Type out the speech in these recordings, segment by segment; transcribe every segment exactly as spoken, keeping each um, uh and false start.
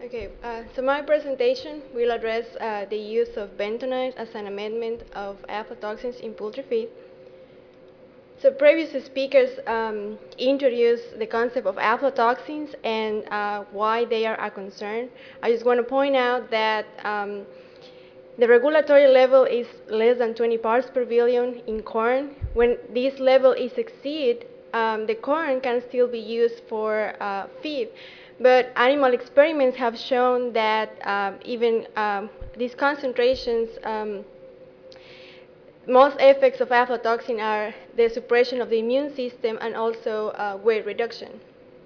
Okay, uh, so my presentation will address uh, the use of bentonite as an amendment of aflatoxins in poultry feed. So previous speakers um, introduced the concept of aflatoxins and uh, why they are a concern. I just want to point out that um, the regulatory level is less than twenty parts per billion in corn. When this level is exceeded, um, the corn can still be used for uh, feed. But animal experiments have shown that um, even um, these concentrations, um, most effects of aflatoxin are the suppression of the immune system and also uh, weight reduction.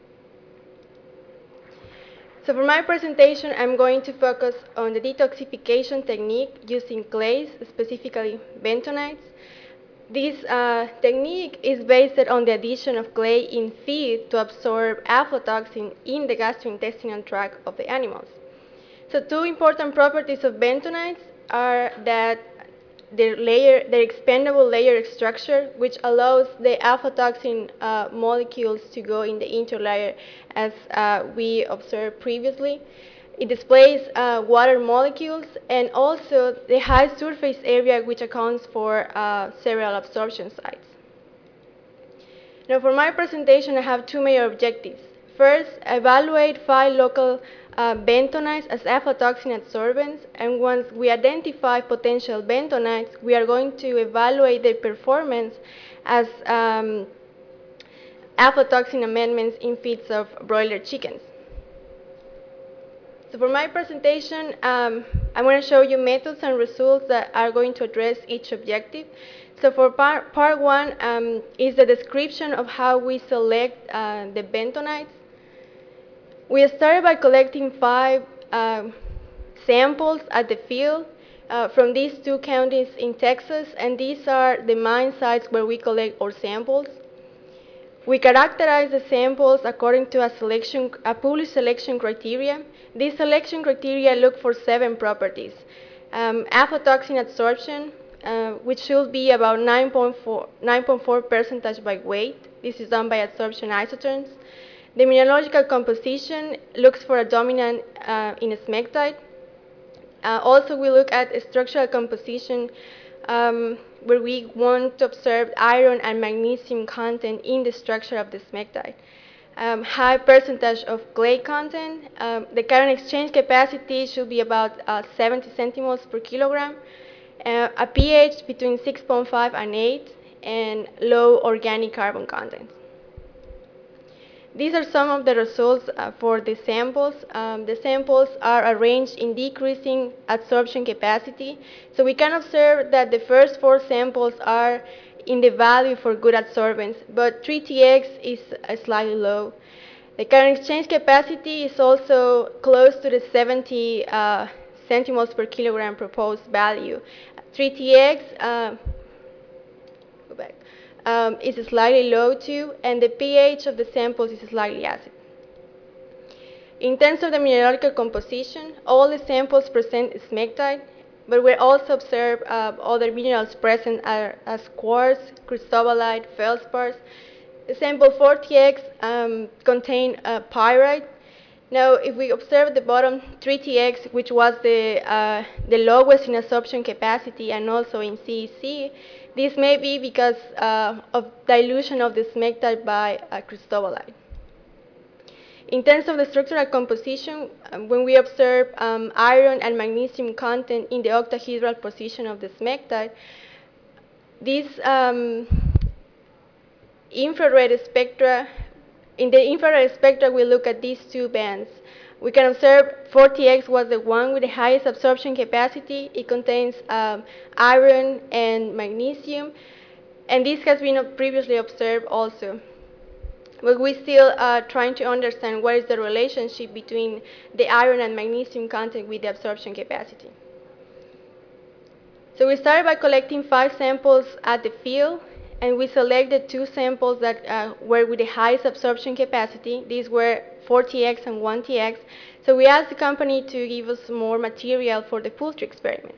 So for my presentation, I'm going to focus on the detoxification technique using clays, specifically bentonites. This uh, technique is based on the addition of clay in feed to absorb aflatoxin in the gastrointestinal tract of the animals. So two important properties of bentonites are that their layer, their expandable layer structure, which allows the aflatoxin uh, molecules to go in the interlayer, as uh, we observed previously. It displays uh, water molecules and also the high surface area, which accounts for uh, several absorption sites. Now, for my presentation, I have two major objectives. First, evaluate five local uh, bentonites as aflatoxin adsorbents, and once we identify potential bentonites, we are going to evaluate their performance as um, aflatoxin amendments in feeds of broiler chickens. So for my presentation, um, I'm going to show you methods and results that are going to address each objective. So for part, part one um, is the description of how we select uh, the bentonites. We started by collecting five um, samples at the field uh, from these two counties in Texas, and these are the mine sites where we collect our samples. We characterize the samples according to a selection, a published selection criteria. These selection criteria look for seven properties. Um, aflatoxin adsorption, uh, which should be about nine point four percentage by weight. This is done by adsorption isotherms. The mineralogical composition looks for a dominant uh, in smectite. Uh, also, we look at structural composition, um, where we want to observe iron and magnesium content in the structure of the smectite. Um, high percentage of clay content. Um, the current exchange capacity should be about uh, seventy centimoles per kilogram. Uh, a pH between six point five and eight, and low organic carbon content. These are some of the results uh, for the samples. Um, the samples are arranged in decreasing adsorption capacity. So we can observe that the first four samples are in the value for good adsorbents, but three T X is uh, slightly low. The current exchange capacity is also close to the seventy uh, centimoles per kilogram proposed value. three T X, uh, go back. Um, is slightly low too, and the pH of the samples is slightly acid. In terms of the mineralogical composition, all the samples present smectite, but we also observe uh, other minerals present are, as quartz, cristobalite, feldspars. The sample four T X um, contain uh, pyrite. Now, if we observe the bottom three T X, which was the, uh, the lowest in absorption capacity and also in C E C, this may be because uh, of dilution of the smectite by uh, cristobalite. In terms of the structural composition, um, when we observe um, iron and magnesium content in the octahedral position of the smectite, these um, infrared spectra, in the infrared spectra, we look at these two bands. We can observe four T X was the one with the highest absorption capacity. It contains um, iron and magnesium, and this has been previously observed also. But we still are trying to understand what is the relationship between the iron and magnesium content with the absorption capacity. So we started by collecting five samples at the field, and we selected two samples that uh, were with the highest absorption capacity. These were four T X and one T X. So we asked the company to give us more material for the poultry experiment.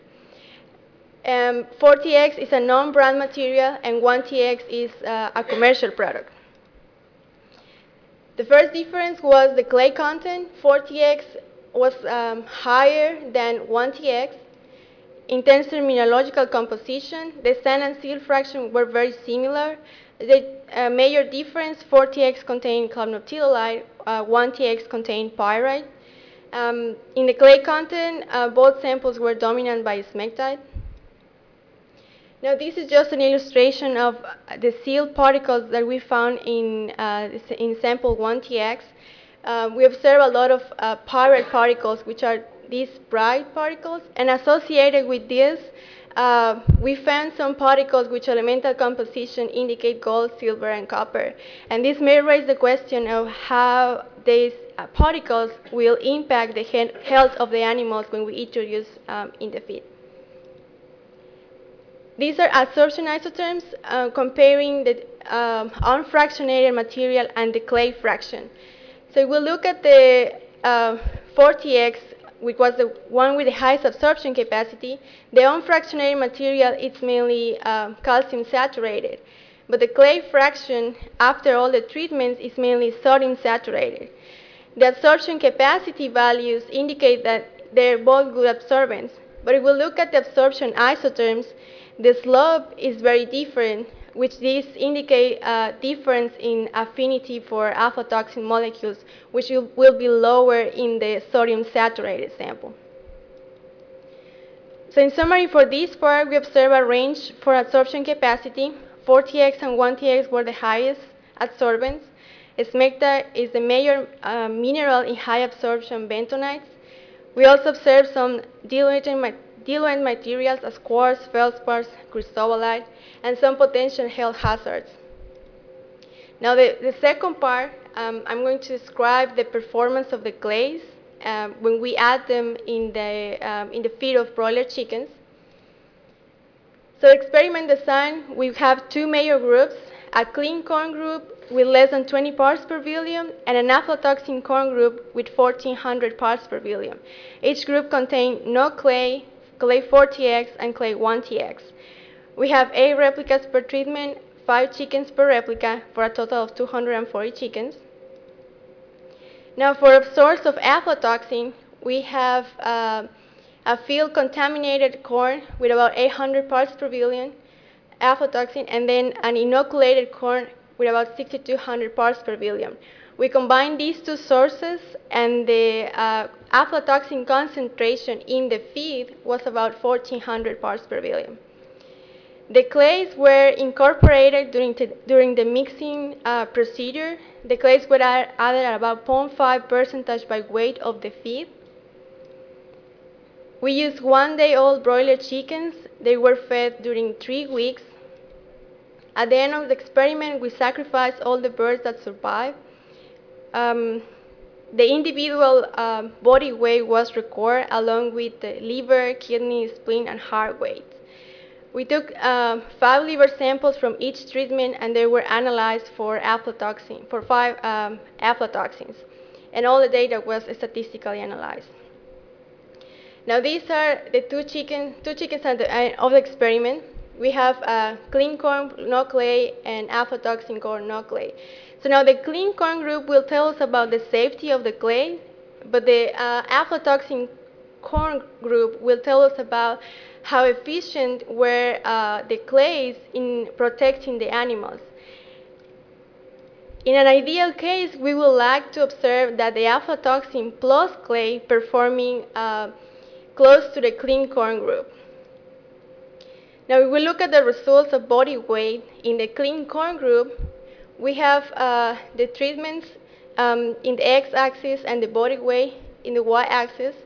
Um, four T X is a non-brand material, and one T X is uh, a commercial product. The first difference was the clay content. four T X was um, higher than one T X. In terms of mineralogical composition, the sand and silt fraction were very similar. The uh, major difference, four T X contained columnoptilolite, uh, one T X contained pyrite. Um, in the clay content, uh, both samples were dominant by smectite. Now, this is just an illustration of the silt particles that we found in, uh, in sample one T X. Uh, we observe a lot of uh, pyrite particles, which are these bright particles, and associated with this, uh, we found some particles which elemental composition indicate gold, silver, and copper. And this may raise the question of how these uh, particles will impact the he health of the animals when we introduce um, in the feed. These are adsorption isotherms uh, comparing the um, unfractionated material and the clay fraction. So we'll look at the uh, four T X, which was the one with the highest absorption capacity. The unfractionated material is mainly uh, calcium saturated, but the clay fraction, after all the treatments, is mainly sodium saturated. The absorption capacity values indicate that they're both good absorbents, but if we look at the absorption isotherms, the slope is very different, which these indicate a difference in affinity for aflatoxin molecules, which will, will be lower in the sodium saturated sample. So in summary, for this part, we observe a range for absorption capacity. four T X and one T X were the highest adsorbents. Smectite is the major uh, mineral in high absorption bentonites. We also observe some diluent, diluent materials as quartz, feldspars, cristobalite, and some potential health hazards. Now, the, the second part, um, I'm going to describe the performance of the clays um, when we add them in the, um, in the feed of broiler chickens. So experiment design, we have two major groups, a clean corn group with less than twenty parts per billion and an aflatoxin corn group with fourteen hundred parts per billion. Each group contained no clay, clay four T X, and clay one T X. We have eight replicas per treatment, five chickens per replica, for a total of two hundred forty chickens. Now, for a source of aflatoxin, we have uh, a field contaminated corn with about eight hundred parts per billion aflatoxin, and then an inoculated corn with about six thousand two hundred parts per billion. We combine these two sources, and the uh, aflatoxin concentration in the feed was about fourteen hundred parts per billion. The clays were incorporated during, during the mixing uh, procedure. The clays were added at about zero point five percentage by weight of the feed. We used one-day-old broiler chickens. They were fed during three weeks. At the end of the experiment, we sacrificed all the birds that survived. Um, the individual uh, body weight was recorded along with the liver, kidney, spleen, and heart weights. We took uh, five liver samples from each treatment, and they were analyzed for aflatoxin, for five um, aflatoxins, and all the data was statistically analyzed. Now, these are the two chicken, two chickens at the end of the experiment. We have uh, clean corn, no clay, and aflatoxin corn, no clay. So now the clean corn group will tell us about the safety of the clay, but the uh, aflatoxin corn group will tell us about how efficient were uh, the clays in protecting the animals. In an ideal case, we would like to observe that the aflatoxin plus clay performing uh, close to the clean corn group. Now, if we look at the results of body weight in the clean corn group, we have uh, the treatments um, in the x-axis and the body weight in the y-axis.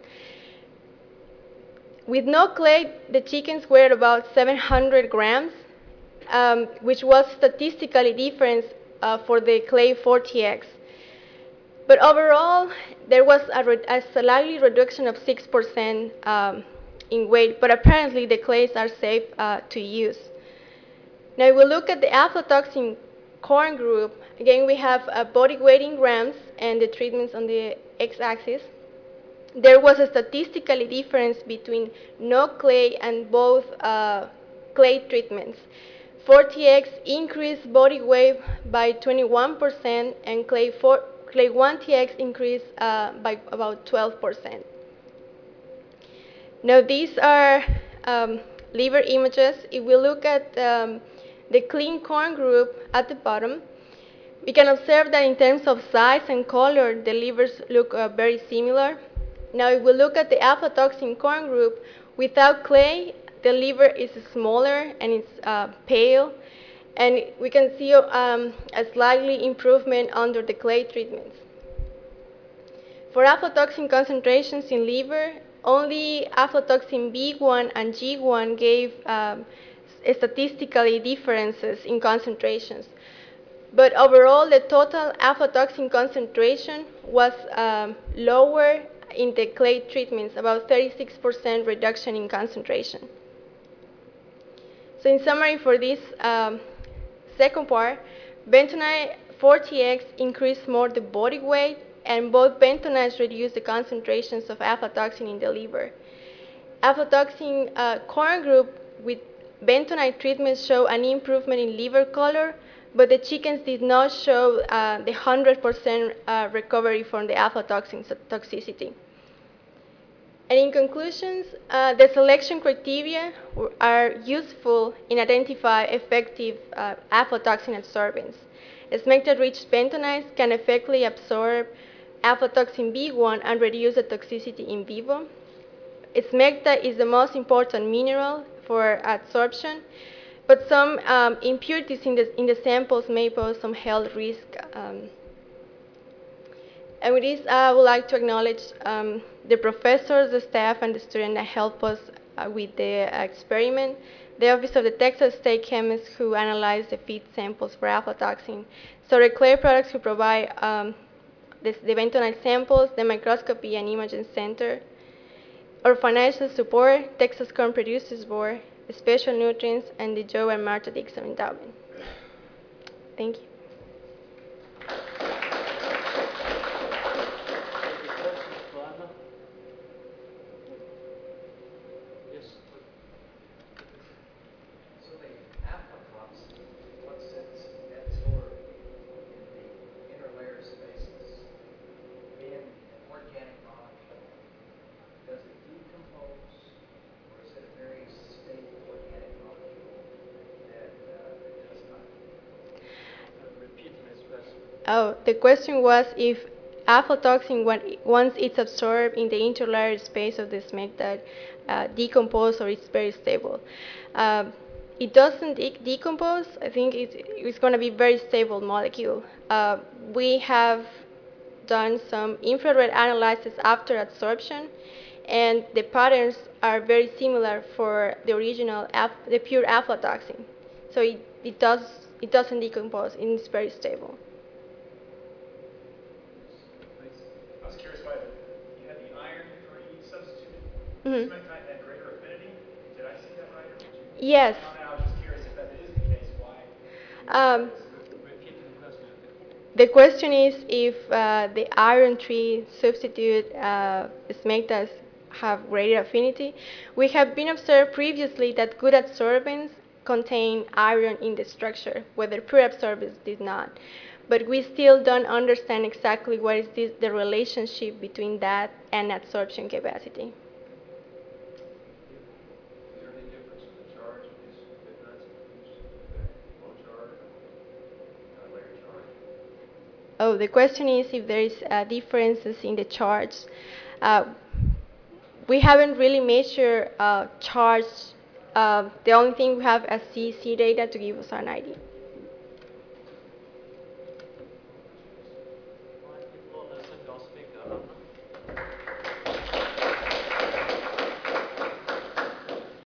With no clay, the chickens were about seven hundred grams, um, which was statistically different uh, for the clay four T X. But overall, there was a, re a slightly reduction of six percent um, in weight, but apparently the clays are safe uh, to use. Now, if we look at the aflatoxin corn group, again, we have a body weight in grams and the treatments on the x-axis. There was a statistical difference between no clay and both uh, clay treatments. four T X increased body weight by twenty-one percent, and clay, four, clay one T X increased uh, by about twelve percent. Now these are um, liver images. If we look at um, the clean corn group at the bottom, we can observe that in terms of size and color, the livers look uh, very similar. Now if we look at the aflatoxin corn group, without clay, the liver is smaller and it's uh, pale. And we can see um, a slightly improvement under the clay treatments. For aflatoxin concentrations in liver, only aflatoxin B one and G one gave um, statistically differences in concentrations. But overall, the total aflatoxin concentration was um, lower in the clay treatments, about thirty-six percent reduction in concentration. So in summary for this um, second part, bentonite four T X increased more the body weight, and both bentonites reduce the concentrations of aflatoxin in the liver. Aflatoxin uh, corn group with bentonite treatment show an improvement in liver color, but the chickens did not show uh, the one hundred percent uh, recovery from the aflatoxin toxicity. And in conclusions, uh, the selection criteria are useful in identifying effective uh, aflatoxin absorbents. Smecta-rich bentonites can effectively absorb aflatoxin B one and reduce the toxicity in vivo. Smecta is the most important mineral for absorption, but some um, impurities in the, in the samples may pose some health risk. Um, and with this, I would like to acknowledge um, the professors, the staff, and the students that helped us uh, with the experiment, the Office of the Texas State Chemist who analyzed the feed samples for aflatoxin, so the Clay Products who provide um, this, the bentonite samples, the microscopy and imaging center, our financial support, Texas Corn Producers Board, Special Nutrients, and the Joe and Martha Dixon Endowment. Thank you. Oh, the question was if aflatoxin, once it's absorbed in the interlayer space of the smecta, uh, decompose or it's very stable. Um, it doesn't de decompose. I think it's, it's going to be a very stable molecule. Uh, we have done some infrared analysis after absorption, and the patterns are very similar for the original, the pure aflatoxin. So it, it, does, it doesn't decompose, and it's very stable. I was curious why you had the iron for each substitute. Mm-hmm. Smectite had greater affinity. Did I see that right? Or did you? Yes. I was just curious if that is the case. Why? Um, the question is if uh, the iron three substitute uh, smectas have greater affinity. We have been observed previously that good absorbents contain iron in the structure, whether pure absorbents did not. But we still don't understand exactly what is this, the relationship between that and absorption capacity. Is there any difference in the charge of these bentonites used? Low charge or higher charge? Oh, the question is if there is uh, differences in the charge. Uh, we haven't really measured uh, charge. Uh, the only thing we have is C C data to give us an idea.